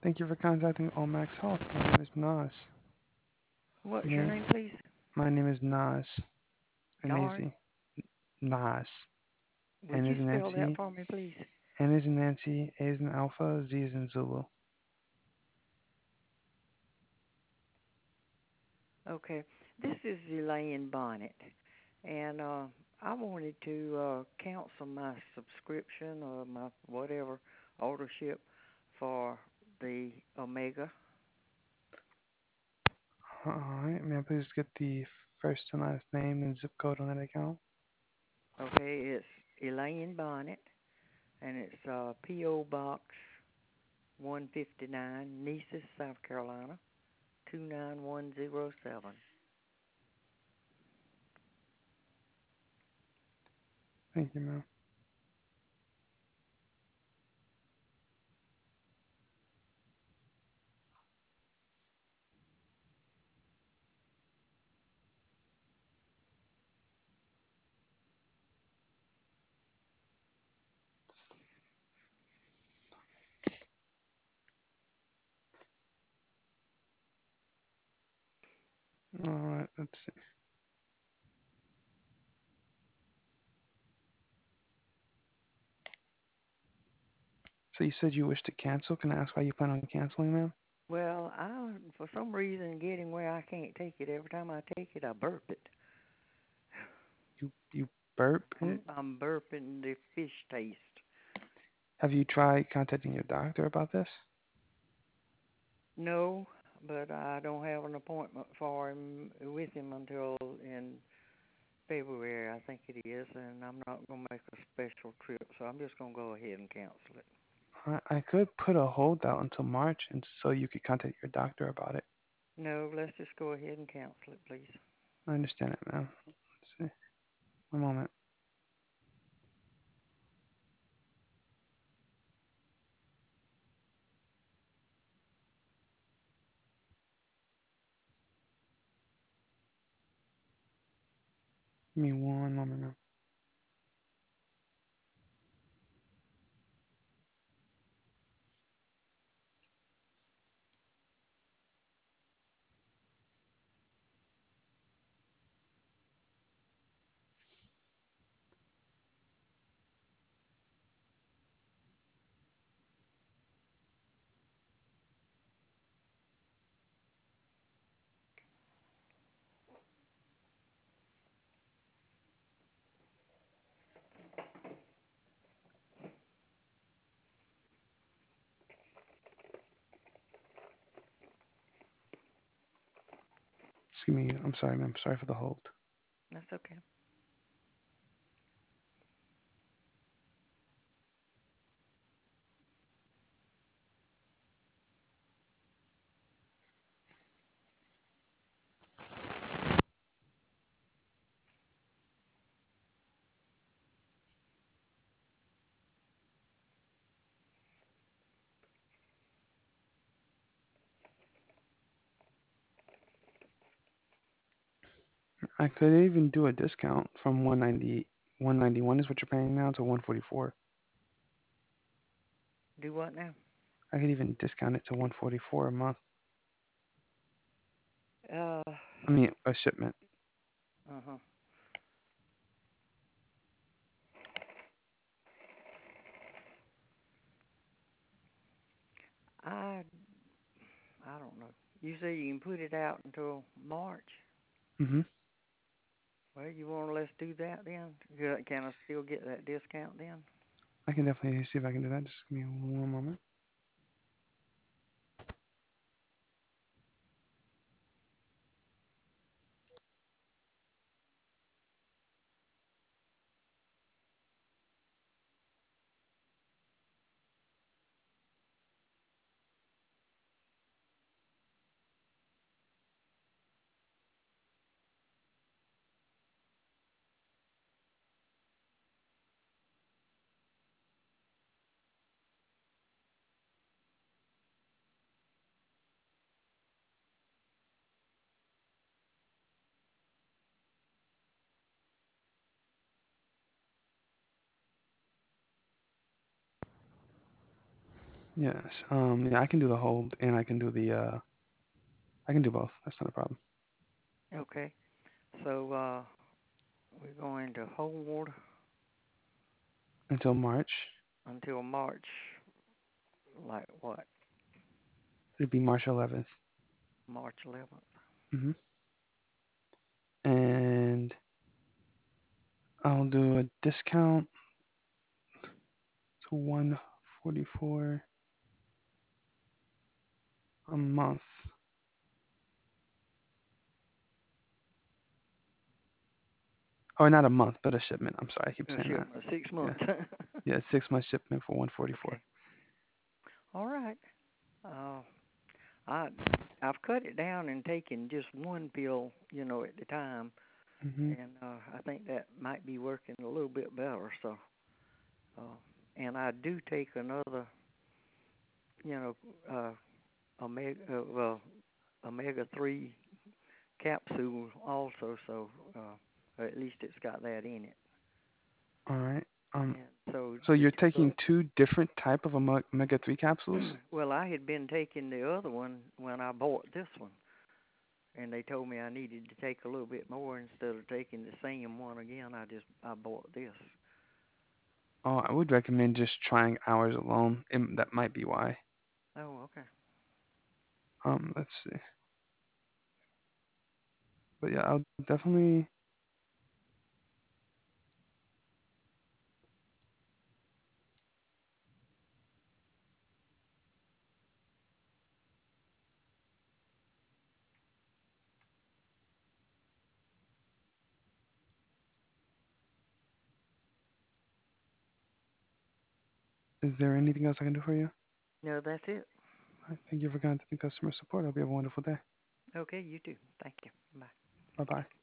Thank you for contacting Omax Health. My name is Nas. What's your May name, please? My name is Nas. Nard. N-A-Z. Nas. N Would you is in spell that Nancy. for me, please? N is in Nancy. A is in Alpha. Z is in Zulu. Okay. This is Elaine Bonnet, and I wanted to cancel my subscription or my whatever ownership for the Omega. Alright, may I please get the first and last name and zip code on that account? Okay, it's Elaine Bonnet, and it's P.O. Box 159, Neces, South Carolina 29107. Thank you, ma'am. Alright, let's see. So you said you wish to cancel. Can I ask why you plan on canceling, ma'am? Well, I for some reason getting where I can't take it. Every time I take it, I burp it. You burp it? I'm burping the fish taste. Have you tried contacting your doctor about this? No, but I don't have an appointment for him with him until in February, I think it is, and I'm not gonna make a special trip, so I'm just gonna go ahead and cancel it. I could put a hold out until March, and so you could contact your doctor about it. No, let's just go ahead and cancel it, please. I understand it, ma'am. Let's see. One moment. Give me one moment, ma'am. Excuse me. I'm sorry, ma'am. Sorry for the hold. That's okay. I could even do a discount from 190, 191 is what you're paying now to 144. Do what now? I could even discount it to 144 a month. Uh, I mean, a shipment. uh-huh. I I don't know. You say you can put it out until March. Mhm. Well, you want to let's do that then? Can I still get that discount then? I can definitely see if I can do that. Just give me one moment. Yes. Yeah, I can do the hold and I can do I can do both. That's not a problem. Okay. So we're going to hold Until March. until March, like what? It'd be March 11th. March 11th. Mhm. And I'll do a discount to 144 a month. Or not a month, but a shipment. I'm sorry, I keep No saying that. shipment, six Yeah. months. Yeah, 6 month shipment for 144. Okay. All right. Uh, I I've cut it down and taken just one pill, at the time, Mhm. and I think that might be working a little bit better. So, uh, and I do take another, you know, omega 3 capsule also. So, at least it's got that in it. All right. Um. And so So the you're two taking two different type of omega 3 capsules? well, I had been taking the other one when I bought this one, and they told me I needed to take a little bit more instead of taking the same one again. I bought this. Oh, I would recommend just trying ours alone. That might be why. Oh, okay. Let's see. But yeah, I'll definitely. Is there anything else I can do for you? No, that's it. I thank you for contacting customer support. I hope you have a wonderful day. Okay, you too. Thank you. Bye. Bye bye.